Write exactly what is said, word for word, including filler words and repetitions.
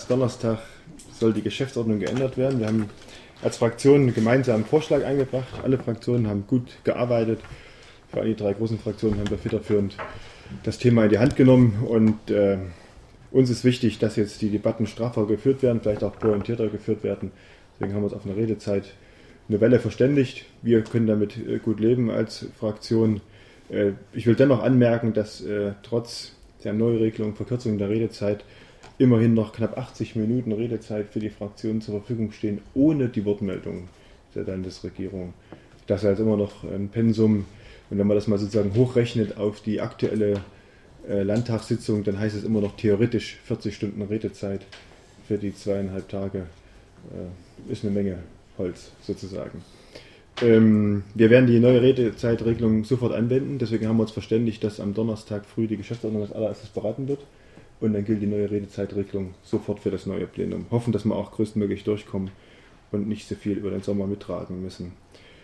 erst Donnerstag soll die Geschäftsordnung geändert werden. Wir haben als Fraktion gemeinsam einen Vorschlag eingebracht. Alle Fraktionen haben gut gearbeitet. Vor allem die drei großen Fraktionen haben da federführend das Thema in die Hand genommen. Und äh, uns ist wichtig, dass jetzt die Debatten straffer geführt werden, vielleicht auch pointierter geführt werden. Deswegen haben wir uns auf eine Redezeit eine Welle verständigt. Wir können damit äh, gut leben als Fraktion. Äh, ich will dennoch anmerken, dass äh, trotz der Neuregelung, Verkürzung der Redezeit immerhin noch knapp achtzig Minuten Redezeit für die Fraktionen zur Verfügung stehen, ohne die Wortmeldung der Landesregierung. Das ist also immer noch ein Pensum. Und wenn man das mal sozusagen hochrechnet auf die aktuelle äh, Landtagssitzung, dann heißt es immer noch theoretisch vierzig Stunden Redezeit für die zweieinhalb Tage. Äh, ist eine Menge Holz sozusagen. Ähm, wir werden die neue Redezeitregelung sofort anwenden, deswegen haben wir uns verständigt, dass am Donnerstag früh die Geschäftsordnung als allererstes beraten wird und dann gilt die neue Redezeitregelung sofort für das neue Plenum. Hoffen, dass wir auch größtmöglich durchkommen und nicht so viel über den Sommer mittragen müssen.